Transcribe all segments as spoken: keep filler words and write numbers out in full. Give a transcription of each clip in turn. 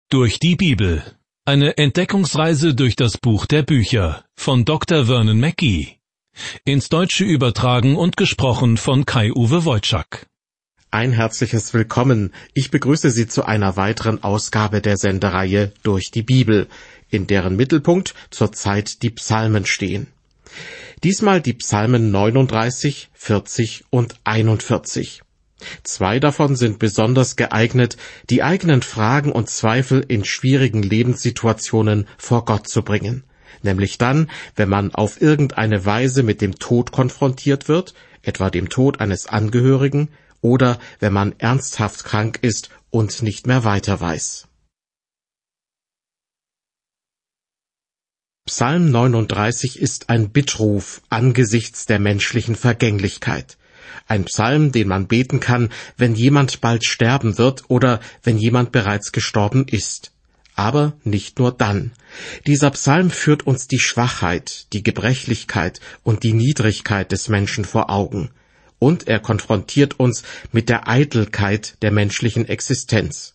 Durch die Bibel. Eine Entdeckungsreise durch das Buch der Bücher von Doktor Vernon Mackey. Ins Deutsche übertragen und gesprochen von Kai-Uwe Wojczak. Ein herzliches Willkommen. Ich begrüße Sie zu einer weiteren Ausgabe der Sendereihe Durch die Bibel, in deren Mittelpunkt zurzeit die Psalmen stehen. Diesmal die Psalmen neununddreißig, vierzig und einundvierzig. Zwei davon sind besonders geeignet, die eigenen Fragen und Zweifel in schwierigen Lebenssituationen vor Gott zu bringen. Nämlich dann, wenn man auf irgendeine Weise mit dem Tod konfrontiert wird, etwa dem Tod eines Angehörigen, oder wenn man ernsthaft krank ist und nicht mehr weiter weiß. Psalm neununddreißig ist ein Bittruf angesichts der menschlichen Vergänglichkeit. Ein Psalm, den man beten kann, wenn jemand bald sterben wird oder wenn jemand bereits gestorben ist. Aber nicht nur dann. Dieser Psalm führt uns die Schwachheit, die Gebrechlichkeit und die Niedrigkeit des Menschen vor Augen. Und er konfrontiert uns mit der Eitelkeit der menschlichen Existenz.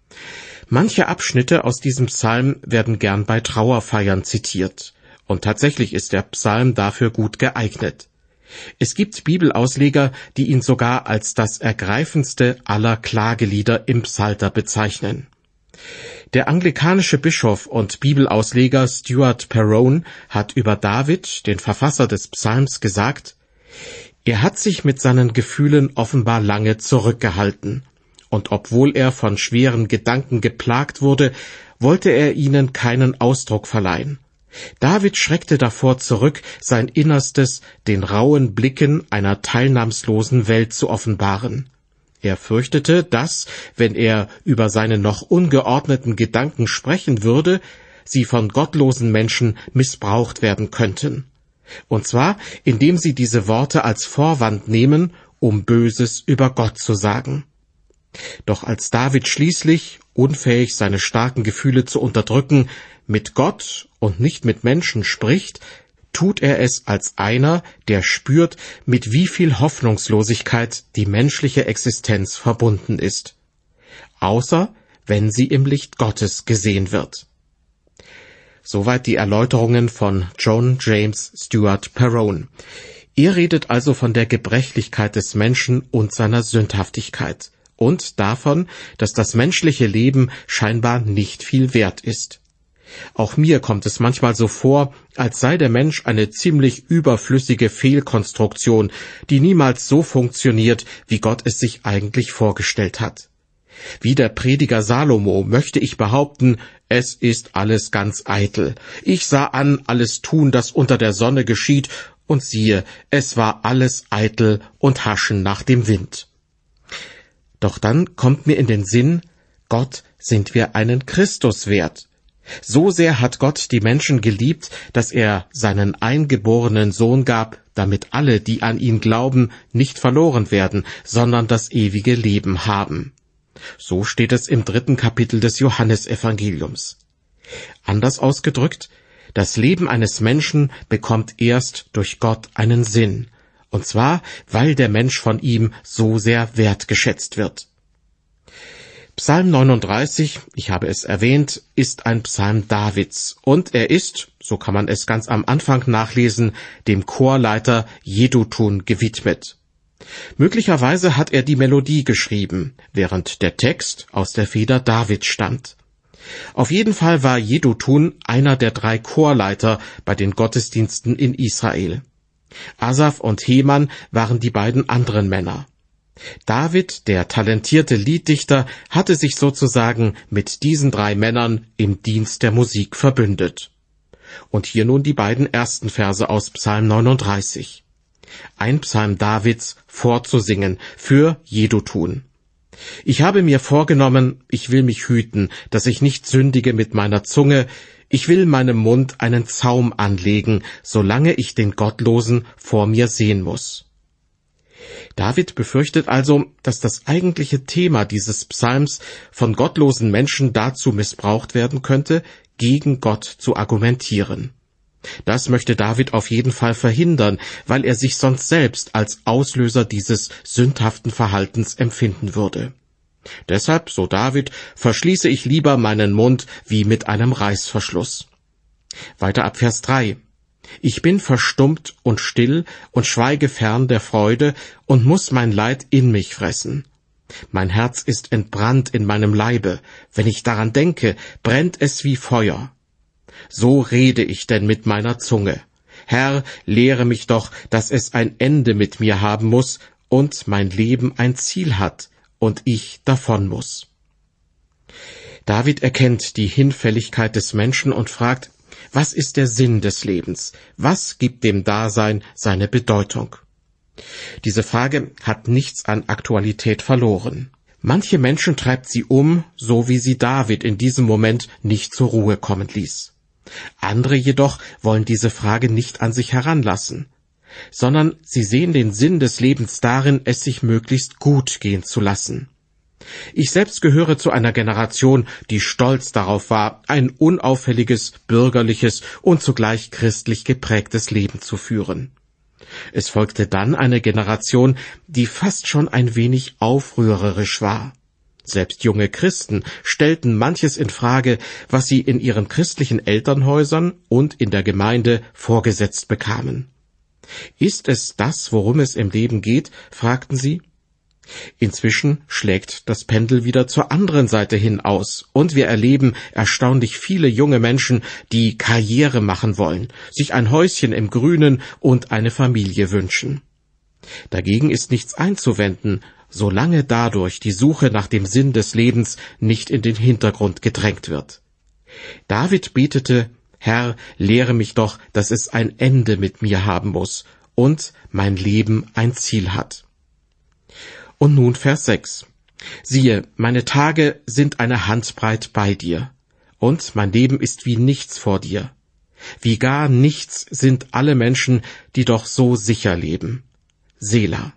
Manche Abschnitte aus diesem Psalm werden gern bei Trauerfeiern zitiert. Und tatsächlich ist der Psalm dafür gut geeignet. Es gibt Bibelausleger, die ihn sogar als das ergreifendste aller Klagelieder im Psalter bezeichnen. Der anglikanische Bischof und Bibelausleger Stuart Perowne hat über David, den Verfasser des Psalms, gesagt: Er hat sich mit seinen Gefühlen offenbar lange zurückgehalten. Und obwohl er von schweren Gedanken geplagt wurde, wollte er ihnen keinen Ausdruck verleihen. David schreckte davor zurück, sein Innerstes den rauen Blicken einer teilnahmslosen Welt zu offenbaren. Er fürchtete, dass, wenn er über seine noch ungeordneten Gedanken sprechen würde, sie von gottlosen Menschen missbraucht werden könnten. Und zwar, indem sie diese Worte als Vorwand nehmen, um Böses über Gott zu sagen. Doch als David schließlich, unfähig seine starken Gefühle zu unterdrücken, mit Gott und nicht mit Menschen spricht, tut er es als einer, der spürt, mit wie viel Hoffnungslosigkeit die menschliche Existenz verbunden ist. Außer wenn sie im Licht Gottes gesehen wird. Soweit die Erläuterungen von John James Stuart Perowne. Er redet also von der Gebrechlichkeit des Menschen und seiner Sündhaftigkeit und davon, dass das menschliche Leben scheinbar nicht viel wert ist. Auch mir kommt es manchmal so vor, als sei der Mensch eine ziemlich überflüssige Fehlkonstruktion, die niemals so funktioniert, wie Gott es sich eigentlich vorgestellt hat. Wie der Prediger Salomo möchte ich behaupten, es ist alles ganz eitel. Ich sah an, alles tun, das unter der Sonne geschieht, und siehe, es war alles eitel und Haschen nach dem Wind. Doch dann kommt mir in den Sinn, Gott sind wir einen Christus wert. So sehr hat Gott die Menschen geliebt, dass er seinen eingeborenen Sohn gab, damit alle, die an ihn glauben, nicht verloren werden, sondern das ewige Leben haben. So steht es im dritten Kapitel des Johannesevangeliums. Anders ausgedrückt, das Leben eines Menschen bekommt erst durch Gott einen Sinn, und zwar, weil der Mensch von ihm so sehr wertgeschätzt wird. Psalm neununddreißig, ich habe es erwähnt, ist ein Psalm Davids, und er ist, so kann man es ganz am Anfang nachlesen, dem Chorleiter Jedutun gewidmet. Möglicherweise hat er die Melodie geschrieben, während der Text aus der Feder Davids stammt. Auf jeden Fall war Jedutun einer der drei Chorleiter bei den Gottesdiensten in Israel. Asaf und Heman waren die beiden anderen Männer. David, der talentierte Lieddichter, hatte sich sozusagen mit diesen drei Männern im Dienst der Musik verbündet. Und hier nun die beiden ersten Verse aus Psalm neununddreißig. Ein Psalm Davids vorzusingen für Jedutun. Ich habe mir vorgenommen, ich will mich hüten, dass ich nicht sündige mit meiner Zunge, ich will meinem Mund einen Zaum anlegen, solange ich den Gottlosen vor mir sehen muss. David befürchtet also, dass das eigentliche Thema dieses Psalms von gottlosen Menschen dazu missbraucht werden könnte, gegen Gott zu argumentieren. Das möchte David auf jeden Fall verhindern, weil er sich sonst selbst als Auslöser dieses sündhaften Verhaltens empfinden würde. Deshalb, so David, verschließe ich lieber meinen Mund wie mit einem Reißverschluss. Weiter ab Vers drei. Ich bin verstummt und still und schweige fern der Freude und muß mein Leid in mich fressen. Mein Herz ist entbrannt in meinem Leibe, wenn ich daran denke, brennt es wie Feuer. So rede ich denn mit meiner Zunge. Herr, lehre mich doch, dass es ein Ende mit mir haben muß und mein Leben ein Ziel hat und ich davon muß. David erkennt die Hinfälligkeit des Menschen und fragt, was ist der Sinn des Lebens? Was gibt dem Dasein seine Bedeutung? Diese Frage hat nichts an Aktualität verloren. Manche Menschen treibt sie um, so wie sie David in diesem Moment nicht zur Ruhe kommen ließ. Andere jedoch wollen diese Frage nicht an sich heranlassen, sondern sie sehen den Sinn des Lebens darin, es sich möglichst gut gehen zu lassen. Ich selbst gehöre zu einer Generation, die stolz darauf war, ein unauffälliges, bürgerliches und zugleich christlich geprägtes Leben zu führen. Es folgte dann eine Generation, die fast schon ein wenig aufrührerisch war. Selbst junge Christen stellten manches in Frage, was sie in ihren christlichen Elternhäusern und in der Gemeinde vorgesetzt bekamen. Ist es das, worum es im Leben geht? Fragten sie. Inzwischen schlägt das Pendel wieder zur anderen Seite hin aus, und wir erleben erstaunlich viele junge Menschen, die Karriere machen wollen, sich ein Häuschen im Grünen und eine Familie wünschen. Dagegen ist nichts einzuwenden, solange dadurch die Suche nach dem Sinn des Lebens nicht in den Hintergrund gedrängt wird. David betete, Herr, lehre mich doch, dass es ein Ende mit mir haben muss und mein Leben ein Ziel hat. Und nun Vers sechs. Siehe, meine Tage sind eine Handbreit bei dir, und mein Leben ist wie nichts vor dir. Wie gar nichts sind alle Menschen, die doch so sicher leben. Selah.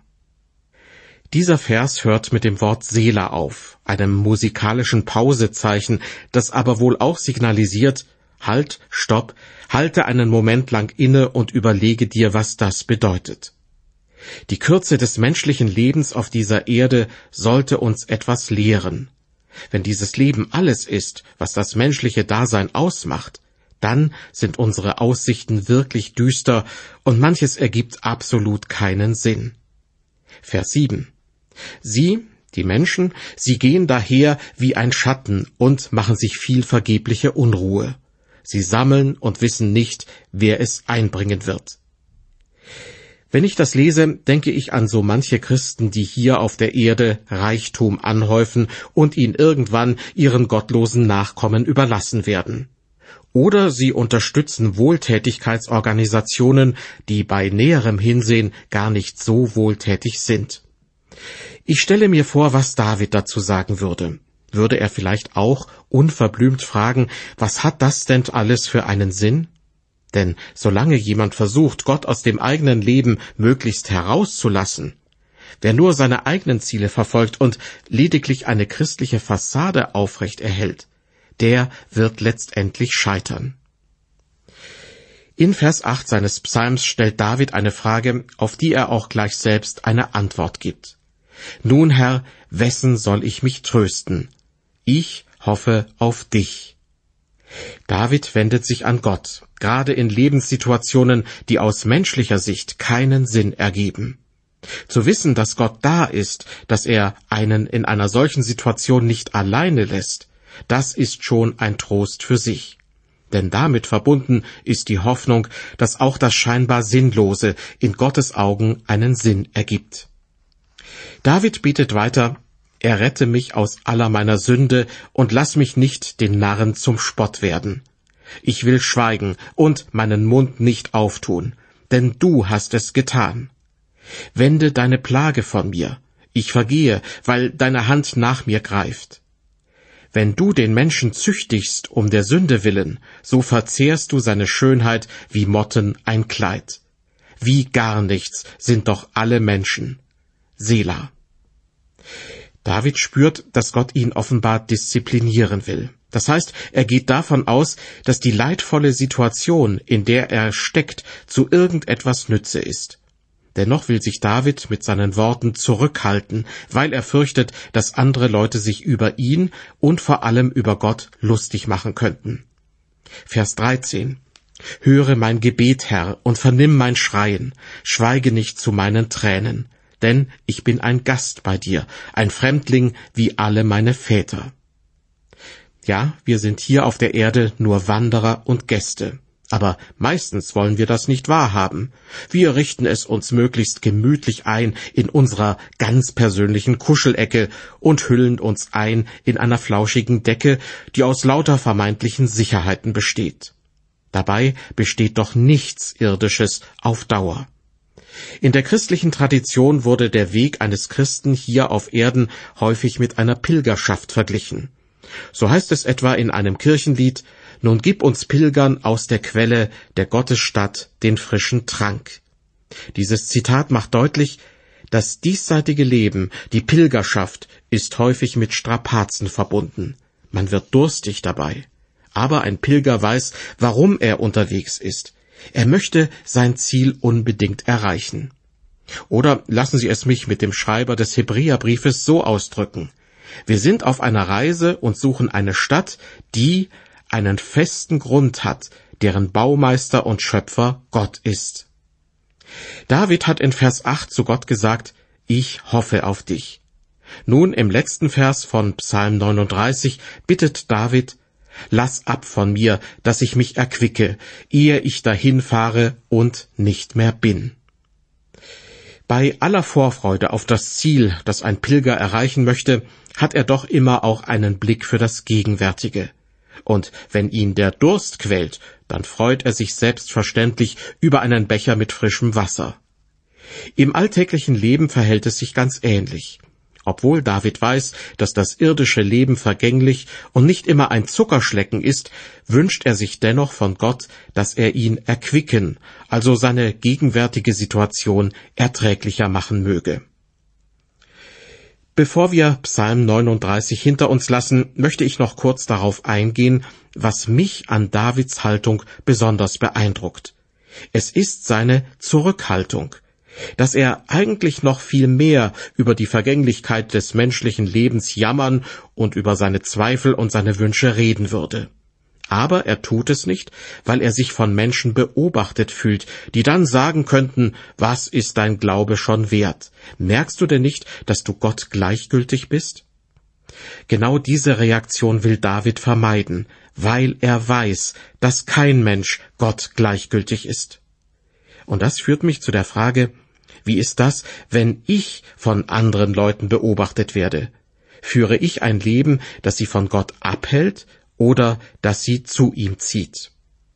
Dieser Vers hört mit dem Wort Selah auf, einem musikalischen Pausezeichen, das aber wohl auch signalisiert, halt, stopp, halte einen Moment lang inne und überlege dir, was das bedeutet. Die Kürze des menschlichen Lebens auf dieser Erde sollte uns etwas lehren. Wenn dieses Leben alles ist, was das menschliche Dasein ausmacht, dann sind unsere Aussichten wirklich düster und manches ergibt absolut keinen Sinn. Vers sieben. Sie, die Menschen, sie gehen daher wie ein Schatten und machen sich viel vergebliche Unruhe. Sie sammeln und wissen nicht, wer es einbringen wird. Wenn ich das lese, denke ich an so manche Christen, die hier auf der Erde Reichtum anhäufen und ihn irgendwann ihren gottlosen Nachkommen überlassen werden. Oder sie unterstützen Wohltätigkeitsorganisationen, die bei näherem Hinsehen gar nicht so wohltätig sind. Ich stelle mir vor, was David dazu sagen würde. Würde er vielleicht auch unverblümt fragen, was hat das denn alles für einen Sinn? Denn solange jemand versucht, Gott aus dem eigenen Leben möglichst herauszulassen, wer nur seine eigenen Ziele verfolgt und lediglich eine christliche Fassade aufrecht erhält, der wird letztendlich scheitern. In Vers acht seines Psalms stellt David eine Frage, auf die er auch gleich selbst eine Antwort gibt. Nun, Herr, wessen soll ich mich trösten? Ich hoffe auf dich. David wendet sich an Gott, gerade in Lebenssituationen, die aus menschlicher Sicht keinen Sinn ergeben. Zu wissen, dass Gott da ist, dass er einen in einer solchen Situation nicht alleine lässt, das ist schon ein Trost für sich. Denn damit verbunden ist die Hoffnung, dass auch das scheinbar Sinnlose in Gottes Augen einen Sinn ergibt. David betet weiter, er rette mich aus aller meiner Sünde und lass mich nicht den Narren zum Spott werden. Ich will schweigen und meinen Mund nicht auftun, denn du hast es getan. Wende deine Plage von mir, ich vergehe, weil deine Hand nach mir greift. Wenn du den Menschen züchtigst um der Sünde willen, so verzehrst du seine Schönheit wie Motten ein Kleid. Wie gar nichts sind doch alle Menschen. Selah. David spürt, dass Gott ihn offenbar disziplinieren will. Das heißt, er geht davon aus, dass die leidvolle Situation, in der er steckt, zu irgendetwas Nütze ist. Dennoch will sich David mit seinen Worten zurückhalten, weil er fürchtet, dass andere Leute sich über ihn und vor allem über Gott lustig machen könnten. Vers dreizehn. Höre mein Gebet, Herr, und vernimm mein Schreien, schweige nicht zu meinen Tränen, denn ich bin ein Gast bei dir, ein Fremdling wie alle meine Väter. Ja, wir sind hier auf der Erde nur Wanderer und Gäste. Aber meistens wollen wir das nicht wahrhaben. Wir richten es uns möglichst gemütlich ein in unserer ganz persönlichen Kuschelecke und hüllen uns ein in einer flauschigen Decke, die aus lauter vermeintlichen Sicherheiten besteht. Dabei besteht doch nichts Irdisches auf Dauer. In der christlichen Tradition wurde der Weg eines Christen hier auf Erden häufig mit einer Pilgerschaft verglichen. So heißt es etwa in einem Kirchenlied: Nun gib uns Pilgern aus der Quelle der Gottesstadt den frischen Trank. Dieses Zitat macht deutlich, das diesseitige Leben, die Pilgerschaft, ist häufig mit Strapazen verbunden. Man wird durstig dabei. Aber ein Pilger weiß, warum er unterwegs ist. Er möchte sein Ziel unbedingt erreichen. Oder lassen Sie es mich mit dem Schreiber des Hebräerbriefes so ausdrücken: Wir sind auf einer Reise und suchen eine Stadt, die einen festen Grund hat, deren Baumeister und Schöpfer Gott ist. David hat in Vers acht zu Gott gesagt: Ich hoffe auf dich. Nun im letzten Vers von Psalm neununddreißig bittet David: Lass ab von mir, dass ich mich erquicke, ehe ich dahinfahre und nicht mehr bin. Bei aller Vorfreude auf das Ziel, das ein Pilger erreichen möchte, hat er doch immer auch einen Blick für das Gegenwärtige. Und wenn ihn der Durst quält, dann freut er sich selbstverständlich über einen Becher mit frischem Wasser. Im alltäglichen Leben verhält es sich ganz ähnlich. Obwohl David weiß, dass das irdische Leben vergänglich und nicht immer ein Zuckerschlecken ist, wünscht er sich dennoch von Gott, dass er ihn erquicken, also seine gegenwärtige Situation erträglicher machen möge. Bevor wir Psalm neununddreißig hinter uns lassen, möchte ich noch kurz darauf eingehen, was mich an Davids Haltung besonders beeindruckt. Es ist seine Zurückhaltung, dass er eigentlich noch viel mehr über die Vergänglichkeit des menschlichen Lebens jammern und über seine Zweifel und seine Wünsche reden würde. Aber er tut es nicht, weil er sich von Menschen beobachtet fühlt, die dann sagen könnten: Was ist dein Glaube schon wert? Merkst du denn nicht, dass du Gott gleichgültig bist? Genau diese Reaktion will David vermeiden, weil er weiß, dass kein Mensch Gott gleichgültig ist. Und das führt mich zu der Frage: Wie ist das, wenn ich von anderen Leuten beobachtet werde? Führe ich ein Leben, das sie von Gott abhält oder das sie zu ihm zieht?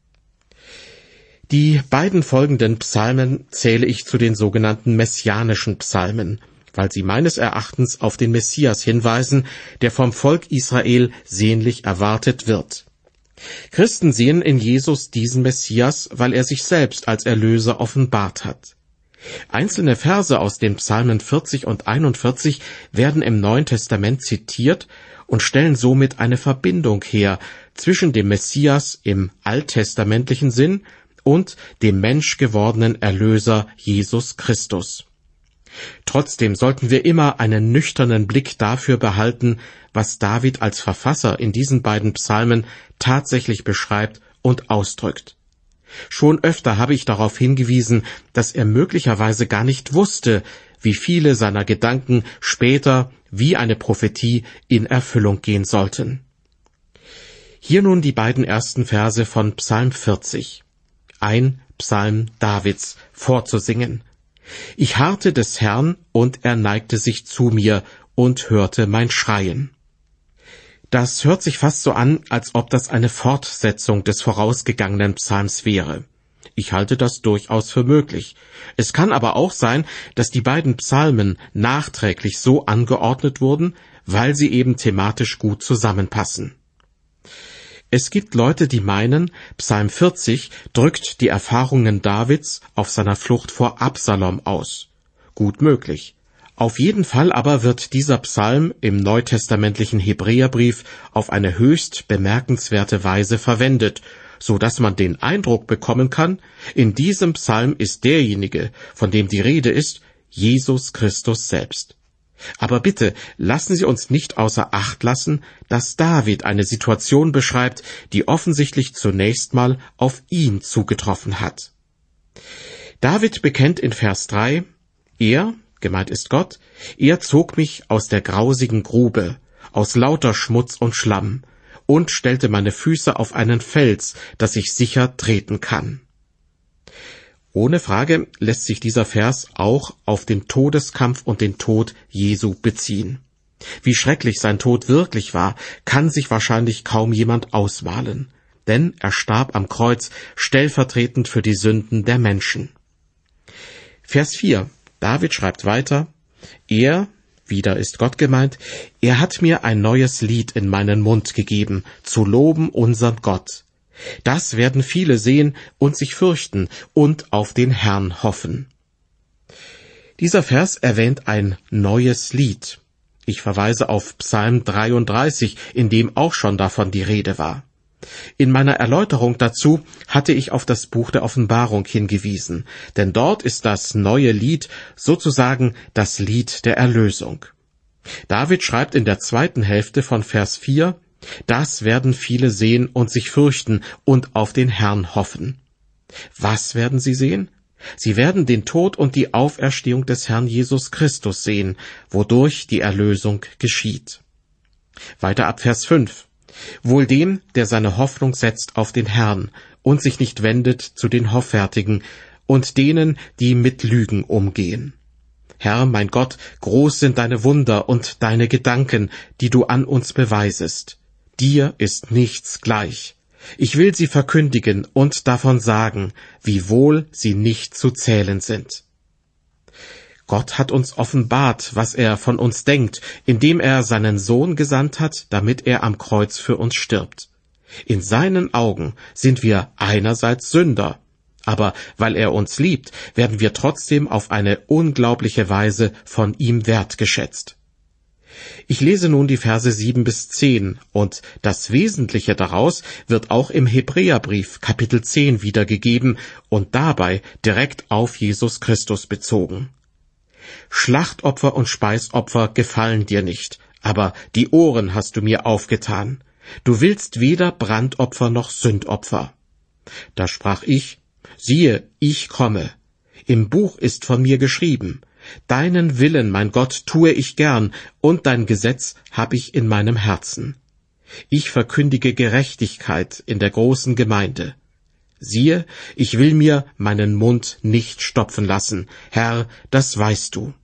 Die beiden folgenden Psalmen zähle ich zu den sogenannten messianischen Psalmen, weil sie meines Erachtens auf den Messias hinweisen, der vom Volk Israel sehnlich erwartet wird. Christen sehen in Jesus diesen Messias, weil er sich selbst als Erlöser offenbart hat. Einzelne Verse aus den Psalmen vierzig und einundvierzig werden im Neuen Testament zitiert und stellen somit eine Verbindung her zwischen dem Messias im alttestamentlichen Sinn und dem menschgewordenen Erlöser Jesus Christus. Trotzdem sollten wir immer einen nüchternen Blick dafür behalten, was David als Verfasser in diesen beiden Psalmen tatsächlich beschreibt und ausdrückt. Schon öfter habe ich darauf hingewiesen, dass er möglicherweise gar nicht wusste, wie viele seiner Gedanken später wie eine Prophetie in Erfüllung gehen sollten. Hier nun die beiden ersten Verse von Psalm vierzig. Ein Psalm Davids vorzusingen. Ich harrte des Herrn, und er neigte sich zu mir und hörte mein Schreien. Das hört sich fast so an, als ob das eine Fortsetzung des vorausgegangenen Psalms wäre. Ich halte das durchaus für möglich. Es kann aber auch sein, dass die beiden Psalmen nachträglich so angeordnet wurden, weil sie eben thematisch gut zusammenpassen. Es gibt Leute, die meinen, Psalm vierzig drückt die Erfahrungen Davids auf seiner Flucht vor Absalom aus. Gut möglich. Auf jeden Fall aber wird dieser Psalm im neutestamentlichen Hebräerbrief auf eine höchst bemerkenswerte Weise verwendet, so dass man den Eindruck bekommen kann, in diesem Psalm ist derjenige, von dem die Rede ist, Jesus Christus selbst. Aber bitte lassen Sie uns nicht außer Acht lassen, dass David eine Situation beschreibt, die offensichtlich zunächst mal auf ihn zugetroffen hat. David bekennt in Vers drei, er, gemeint ist Gott, er zog mich aus der grausigen Grube, aus lauter Schmutz und Schlamm, und stellte meine Füße auf einen Fels, dass ich sicher treten kann. Ohne Frage lässt sich dieser Vers auch auf den Todeskampf und den Tod Jesu beziehen. Wie schrecklich sein Tod wirklich war, kann sich wahrscheinlich kaum jemand ausmalen, denn er starb am Kreuz stellvertretend für die Sünden der Menschen. Vers vier. David schreibt weiter, er, wieder ist Gott gemeint, er hat mir ein neues Lied in meinen Mund gegeben, zu loben unseren Gott. Das werden viele sehen und sich fürchten und auf den Herrn hoffen. Dieser Vers erwähnt ein neues Lied. Ich verweise auf Psalm dreiunddreißig, in dem auch schon davon die Rede war. In meiner Erläuterung dazu hatte ich auf das Buch der Offenbarung hingewiesen, denn dort ist das neue Lied sozusagen das Lied der Erlösung. David schreibt in der zweiten Hälfte von Vers vier, das werden viele sehen und sich fürchten und auf den Herrn hoffen. Was werden sie sehen? Sie werden den Tod und die Auferstehung des Herrn Jesus Christus sehen, wodurch die Erlösung geschieht. Weiter ab Vers fünf. Wohl dem, der seine Hoffnung setzt auf den Herrn und sich nicht wendet zu den Hoffärtigen und denen, die mit Lügen umgehen. Herr, mein Gott, groß sind deine Wunder und deine Gedanken, die du an uns beweisest. Dir ist nichts gleich. Ich will sie verkündigen und davon sagen, wie wohl sie nicht zu zählen sind. Gott hat uns offenbart, was er von uns denkt, indem er seinen Sohn gesandt hat, damit er am Kreuz für uns stirbt. In seinen Augen sind wir einerseits Sünder, aber weil er uns liebt, werden wir trotzdem auf eine unglaubliche Weise von ihm wertgeschätzt. Ich lese nun die Verse sieben bis zehn, und das Wesentliche daraus wird auch im Hebräerbrief Kapitel zehn wiedergegeben und dabei direkt auf Jesus Christus bezogen. Schlachtopfer und Speisopfer gefallen dir nicht, aber die Ohren hast du mir aufgetan. Du willst weder Brandopfer noch Sündopfer. Da sprach ich, siehe, ich komme. Im Buch ist von mir geschrieben, deinen Willen, mein Gott, tue ich gern, und dein Gesetz hab ich in meinem Herzen. Ich verkündige Gerechtigkeit in der großen Gemeinde. Siehe, ich will mir meinen Mund nicht stopfen lassen. Herr, das weißt du.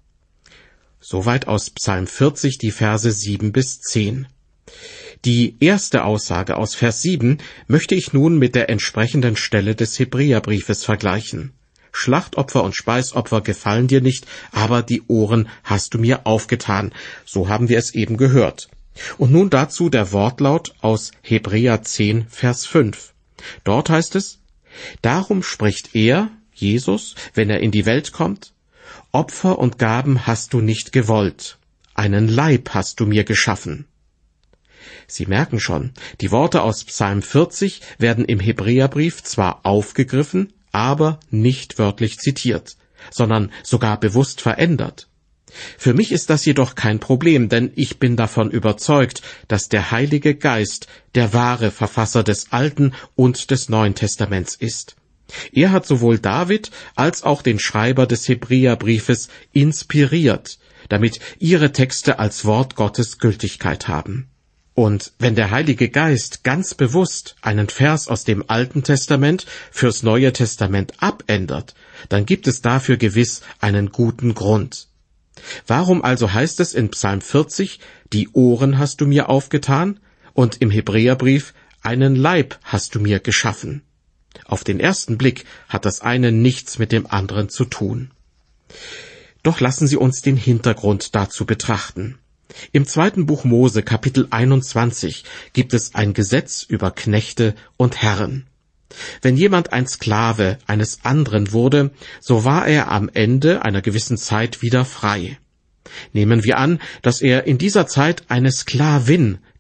Soweit aus Psalm vierzig die Verse sieben bis zehn. Die erste Aussage aus Vers sieben möchte ich nun mit der entsprechenden Stelle des Hebräerbriefes vergleichen. Schlachtopfer und Speisopfer gefallen dir nicht, aber die Ohren hast du mir aufgetan. So haben wir es eben gehört. Und nun dazu der Wortlaut aus Hebräer zehn, Vers fünf. Dort heißt es, darum spricht er, Jesus, wenn er in die Welt kommt, Opfer und Gaben hast du nicht gewollt, einen Leib hast du mir geschaffen. Sie merken schon, die Worte aus Psalm vierzig werden im Hebräerbrief zwar aufgegriffen, aber nicht wörtlich zitiert, sondern sogar bewusst verändert. Für mich ist das jedoch kein Problem, denn ich bin davon überzeugt, dass der Heilige Geist der wahre Verfasser des Alten und des Neuen Testaments ist. Er hat sowohl David als auch den Schreiber des Hebräerbriefes inspiriert, damit ihre Texte als Wort Gottes Gültigkeit haben. Und wenn der Heilige Geist ganz bewusst einen Vers aus dem Alten Testament fürs Neue Testament abändert, dann gibt es dafür gewiss einen guten Grund. Warum also heißt es in Psalm vierzig, die Ohren hast du mir aufgetan, und im Hebräerbrief, einen Leib hast du mir geschaffen? Auf den ersten Blick hat das eine nichts mit dem anderen zu tun. Doch lassen Sie uns den Hintergrund dazu betrachten. Im zweiten Buch Mose, Kapitel einundzwanzig, gibt es ein Gesetz über Knechte und Herren. Wenn jemand ein Sklave eines anderen wurde, so war er am Ende einer gewissen Zeit wieder frei. Nehmen wir an, dass er in dieser Zeit eine Sklavin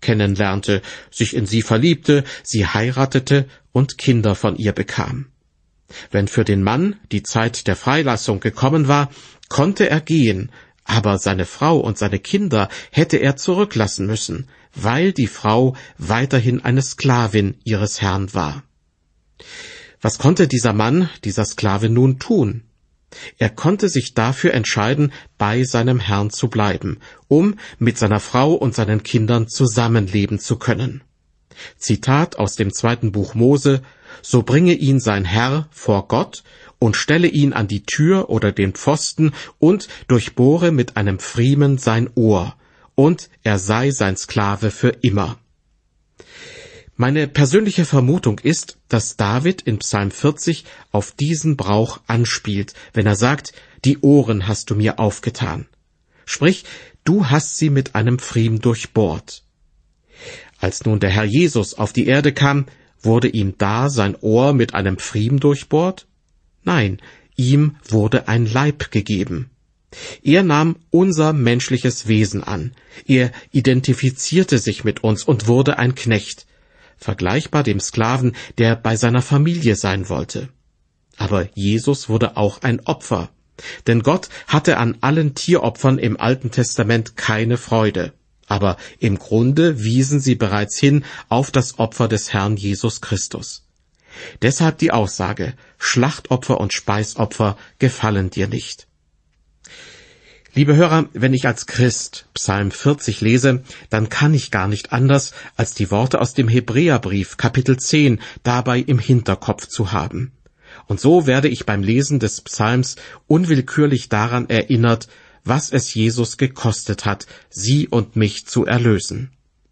kennenlernte, sich in sie verliebte, sie heiratete und Kinder von ihr bekam. Wenn für den Mann die Zeit der Freilassung gekommen war, konnte er gehen, aber seine Frau und seine Kinder hätte er zurücklassen müssen, weil die Frau weiterhin eine Sklavin ihres Herrn war. Was konnte dieser Mann, dieser Sklave nun tun? Er konnte sich dafür entscheiden, bei seinem Herrn zu bleiben, um mit seiner Frau und seinen Kindern zusammenleben zu können. Zitat aus dem zweiten Buch Mose: So bringe ihn sein Herr vor Gott und stelle ihn an die Tür oder den Pfosten und durchbohre mit einem Pfriemen sein Ohr, und er sei sein Sklave für immer. Meine persönliche Vermutung ist, dass David in Psalm vierzig auf diesen Brauch anspielt, wenn er sagt, die Ohren hast du mir aufgetan. Sprich, du hast sie mit einem Pfriem durchbohrt. Als nun der Herr Jesus auf die Erde kam, wurde ihm da sein Ohr mit einem Pfriem durchbohrt? Nein, ihm wurde ein Leib gegeben. Er nahm unser menschliches Wesen an. Er identifizierte sich mit uns und wurde ein Knecht, vergleichbar dem Sklaven, der bei seiner Familie sein wollte. Aber Jesus wurde auch ein Opfer, denn Gott hatte an allen Tieropfern im Alten Testament keine Freude. Aber im Grunde wiesen sie bereits hin auf das Opfer des Herrn Jesus Christus. Deshalb die Aussage, Schlachtopfer und Speisopfer gefallen dir nicht. Liebe Hörer, wenn ich als Christ Psalm vierzig lese, dann kann ich gar nicht anders, als die Worte aus dem Hebräerbrief Kapitel zehn dabei im Hinterkopf zu haben. Und so werde ich beim Lesen des Psalms unwillkürlich daran erinnert, was es Jesus gekostet hat, sie und mich zu erlösen.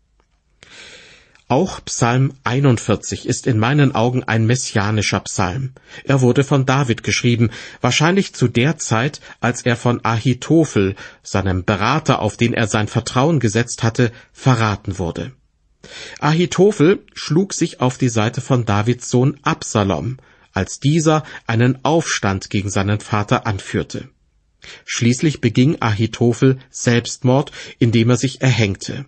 Auch Psalm einundvierzig ist in meinen Augen ein messianischer Psalm. Er wurde von David geschrieben, wahrscheinlich zu der Zeit, als er von Ahitophel, seinem Berater, auf den er sein Vertrauen gesetzt hatte, verraten wurde. Ahitophel schlug sich auf die Seite von Davids Sohn Absalom, als dieser einen Aufstand gegen seinen Vater anführte. Schließlich beging Ahitophel Selbstmord, indem er sich erhängte.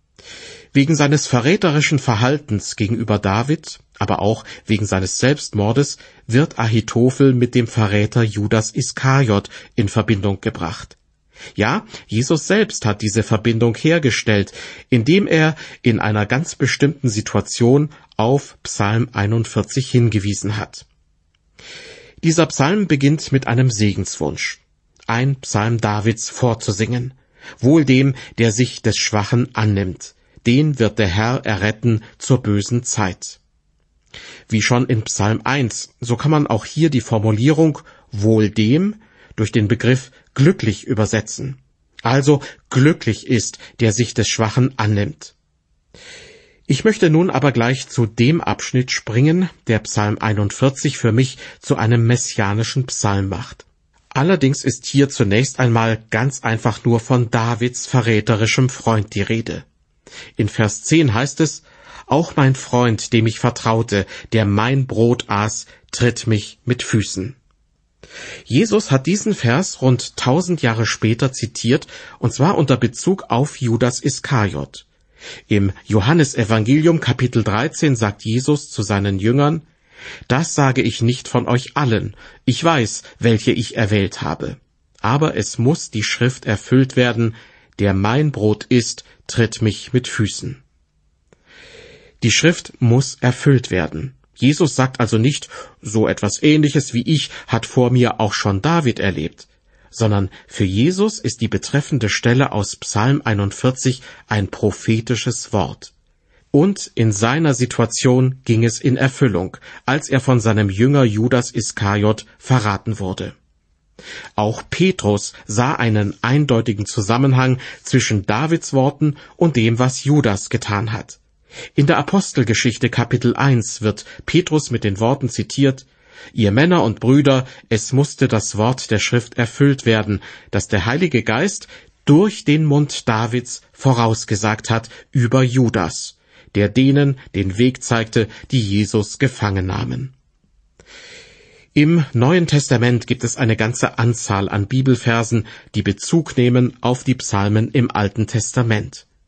Wegen seines verräterischen Verhaltens gegenüber David, aber auch wegen seines Selbstmordes, wird Ahitophel mit dem Verräter Judas Iskariot in Verbindung gebracht. Ja, Jesus selbst hat diese Verbindung hergestellt, indem er in einer ganz bestimmten Situation auf Psalm einundvierzig hingewiesen hat. Dieser Psalm beginnt mit einem Segenswunsch, ein Psalm Davids vorzusingen. Wohl dem, der sich des Schwachen annimmt. Den wird der Herr erretten zur bösen Zeit. Wie schon in Psalm eins, so kann man auch hier die Formulierung wohl dem durch den Begriff glücklich übersetzen. Also glücklich ist, der sich des Schwachen annimmt. Ich möchte nun aber gleich zu dem Abschnitt springen, der Psalm einundvierzig für mich zu einem messianischen Psalm macht. Allerdings ist hier zunächst einmal ganz einfach nur von Davids verräterischem Freund die Rede. In Vers zehn heißt es, auch mein Freund, dem ich vertraute, der mein Brot aß, tritt mich mit Füßen. Jesus hat diesen Vers rund tausend Jahre später zitiert, und zwar unter Bezug auf Judas Iskariot. Im Johannesevangelium Kapitel dreizehn sagt Jesus zu seinen Jüngern, das sage ich nicht von euch allen, ich weiß, welche ich erwählt habe. Aber es muss die Schrift erfüllt werden, der mein Brot isst, tritt mich mit Füßen. Die Schrift muss erfüllt werden. Jesus sagt also nicht, so etwas Ähnliches wie ich hat vor mir auch schon David erlebt, sondern für Jesus ist die betreffende Stelle aus Psalm einundvierzig ein prophetisches Wort. Und in seiner Situation ging es in Erfüllung, als er von seinem Jünger Judas Iskariot verraten wurde. Auch Petrus sah einen eindeutigen Zusammenhang zwischen Davids Worten und dem, was Judas getan hat. In der Apostelgeschichte Kapitel eins wird Petrus mit den Worten zitiert, »Ihr Männer und Brüder, es musste das Wort der Schrift erfüllt werden, das der Heilige Geist durch den Mund Davids vorausgesagt hat über Judas, der denen den Weg zeigte, die Jesus gefangen nahmen.« Im Neuen Testament gibt es eine ganze Anzahl an Bibelversen, die Bezug nehmen auf die Psalmen im Alten Testament.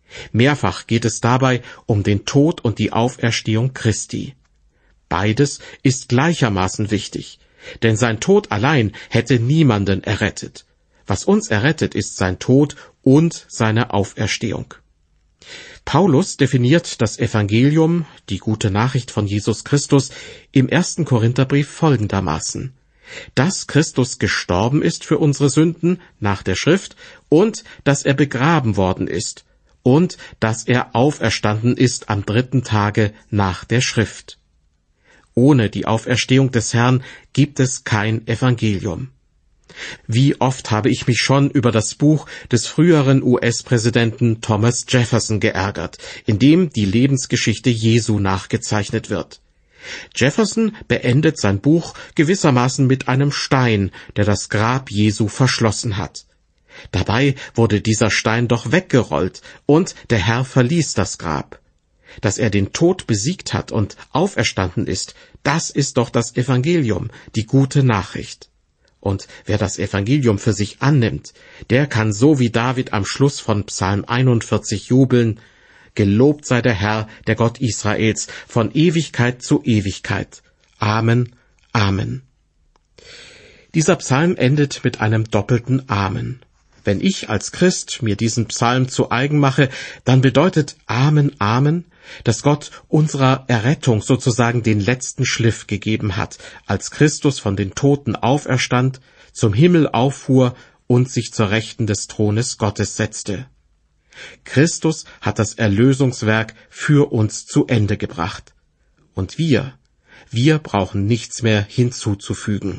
Mehrfach geht es dabei um den Tod und die Auferstehung Christi. Beides ist gleichermaßen wichtig, denn sein Tod allein hätte niemanden errettet. Was uns errettet, ist sein Tod und seine Auferstehung. Paulus definiert das Evangelium, die gute Nachricht von Jesus Christus, im ersten Korintherbrief folgendermaßen: dass Christus gestorben ist für unsere Sünden nach der Schrift und dass er begraben worden ist und dass er auferstanden ist am dritten Tage nach der Schrift. Ohne die Auferstehung des Herrn gibt es kein Evangelium. Wie oft habe ich mich schon über das Buch des früheren U S-Präsidenten Thomas Jefferson geärgert, in dem die Lebensgeschichte Jesu nachgezeichnet wird. Jefferson beendet sein Buch gewissermaßen mit einem Stein, der das Grab Jesu verschlossen hat. Dabei wurde dieser Stein doch weggerollt, und der Herr verließ das Grab. Dass er den Tod besiegt hat und auferstanden ist, das ist doch das Evangelium, die gute Nachricht. Und wer das Evangelium für sich annimmt, der kann so wie David am Schluss von Psalm einundvierzig jubeln: Gelobt sei der Herr, der Gott Israels, von Ewigkeit zu Ewigkeit. Amen, Amen. Dieser Psalm endet mit einem doppelten Amen. Wenn ich als Christ mir diesen Psalm zu eigen mache, dann bedeutet Amen, Amen, dass Gott unserer Errettung sozusagen den letzten Schliff gegeben hat, als Christus von den Toten auferstand, zum Himmel auffuhr und sich zur Rechten des Thrones Gottes setzte. Christus hat das Erlösungswerk für uns zu Ende gebracht. Und wir, wir brauchen nichts mehr hinzuzufügen.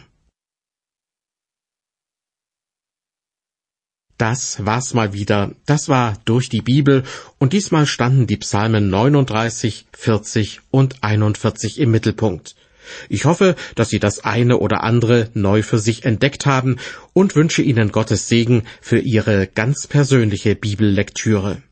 Das war's mal wieder. Das war Durch die Bibel, und diesmal standen die Psalmen neununddreißig, vierzig und einundvierzig im Mittelpunkt. Ich hoffe, dass Sie das eine oder andere neu für sich entdeckt haben und wünsche Ihnen Gottes Segen für Ihre ganz persönliche Bibellektüre.